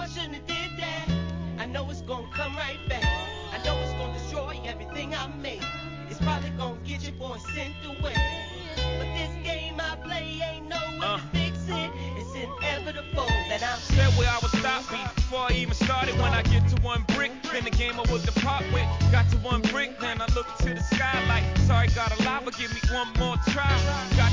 I shouldn't have did that. I know it's gonna come right back. I know it's gonna destroy everything I made. It's probably gonna get your boy sent away. But this game I play ain't no way to fix it. It's inevitable that I'm said where I would stop me before I even started. When I get to one brick, then the game I would depart with. Got to one brick, then I look to the sky like, sorry, God alive, but give me one more try. Got